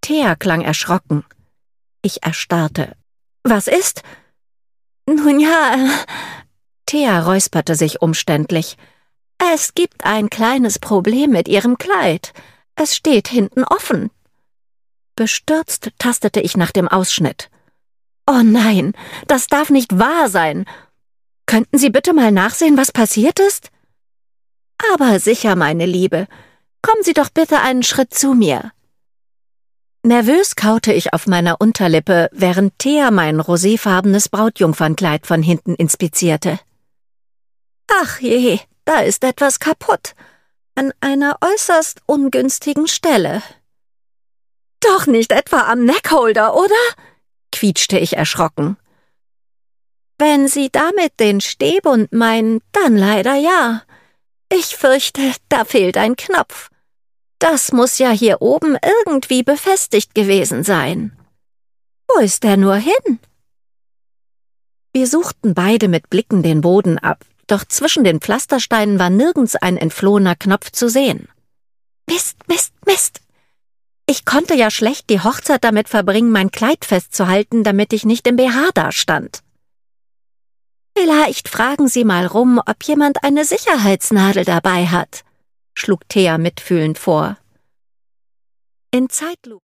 Thea klang erschrocken. Ich erstarrte. »Was ist?« »Nun ja, Thea räusperte sich umständlich. »Es gibt ein kleines Problem mit ihrem Kleid. Es steht hinten offen.« Bestürzt tastete ich nach dem Ausschnitt. »Oh nein, das darf nicht wahr sein. Könnten Sie bitte mal nachsehen, was passiert ist?« »Aber sicher, meine Liebe. Kommen Sie doch bitte einen Schritt zu mir.« Nervös kaute ich auf meiner Unterlippe, während Thea mein roséfarbenes Brautjungfernkleid von hinten inspizierte. »Ach je, da ist etwas kaputt. An einer äußerst ungünstigen Stelle.« »Doch nicht etwa am Neckholder, oder?« quietschte ich erschrocken. »Wenn Sie damit den Stehbund meinen, dann leider ja. Ich fürchte, da fehlt ein Knopf. Das muss ja hier oben irgendwie befestigt gewesen sein. Wo ist der nur hin?« Wir suchten beide mit Blicken den Boden ab, doch zwischen den Pflastersteinen war nirgends ein entflohener Knopf zu sehen. »Mist, Mist, Mist! Ich konnte ja schlecht die Hochzeit damit verbringen, mein Kleid festzuhalten, damit ich nicht im BH dastand.« »Vielleicht fragen Sie mal rum, ob jemand eine Sicherheitsnadel dabei hat«, schlug Thea mitfühlend vor. In Zeitlupe